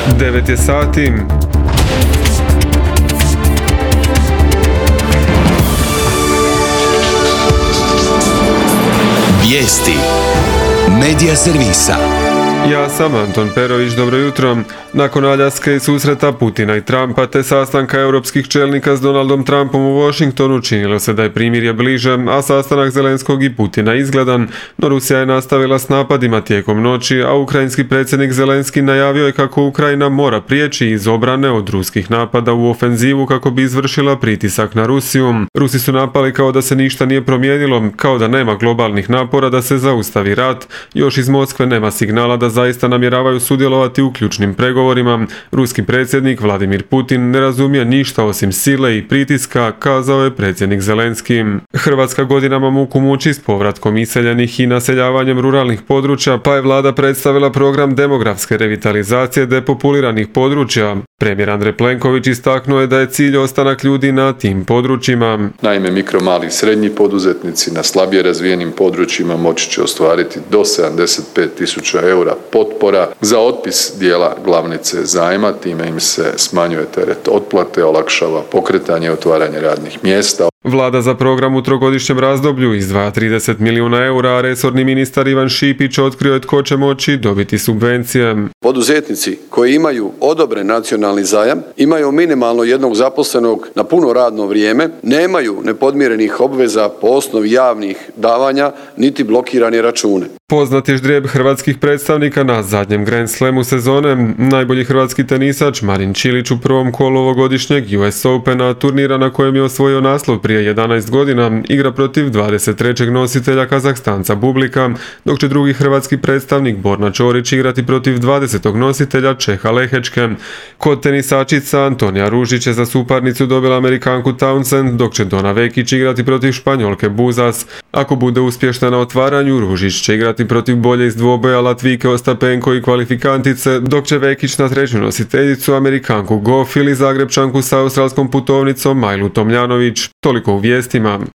9 je sati. Vijesti Medija servisa. Ja sam Anton Perović, dobro jutro. Nakon Aljaske i susreta Putina i Trumpa te sastanka europskih čelnika s Donaldom Trumpom u Washingtonu činilo se da je primirje bliže, a sastanak Zelenskog i Putina izgledan, no Rusija je nastavila s napadima tijekom noći, a ukrajinski predsjednik Zelenski najavio je kako Ukrajina mora prijeći iz obrane od ruskih napada u ofenzivu kako bi izvršila pritisak na Rusiju. Rusi su napali kao da se ništa nije promijenilo, kao da nema globalnih napora da se zaustavi rat. Još iz Moskve nema signala da zaista namjeravaju sudjelovati u ključnim pregovorima. Ruski predsjednik Vladimir Putin ne razumije ništa osim sile i pritiska, kazao je predsjednik Zelenski. Hrvatska godinama muku muči s povratkom iseljenih i naseljavanjem ruralnih područja, pa je vlada predstavila program demografske revitalizacije depopuliranih područja. Premijer Andrej Plenković istaknuo je da je cilj ostanak ljudi na tim područjima. Naime, mikro, mali i srednji poduzetnici na slabije razvijenim područjima moći će ostvariti do 75.000 eura potpora za otpis dijela glavnice zajma, time im se smanjuje teret otplate, olakšava pokretanje i otvaranje radnih mjesta. Vlada za program u trogodišnjem razdoblju izdvaja 30 milijuna eura, a resorni ministar Ivan Šipić otkrio je tko će moći dobiti subvencije. Poduzetnici koji imaju odobren nacionalni zajam, imaju minimalno jednog zaposlenog na puno radno vrijeme, nemaju nepodmirenih obveza po osnovi javnih davanja, niti blokirane račune. Poznat je ždrijeb hrvatskih predstavnika na zadnjem Grand Slamu sezone. Najbolji hrvatski tenisač Marin Čilić u prvom kolu ovogodišnjeg US Opena, turnira na kojem je osvojio naslov prije 11 godina, igra protiv 23. nositelja Kazahstanca Bublika, dok će drugi hrvatski predstavnik Borna Ćorić igrati protiv 20. nositelja Čeha Lehečke. Kod tenisačica Antonija Ružić je za suparnicu dobila Amerikanku Townsend, dok će Dona Vekić igrati protiv Španjolke Buzas. Ako bude uspješna na otvaranju, Ružić će igrati protiv bolje iz dvoboja Latvijke Ostapenko i kvalifikantice, dok će Vekić na treću nositeljicu Amerikanku Goff ili Zagrebčanku sa australskom putovnicom Majlu Tomljanović. Toliko u vijestima.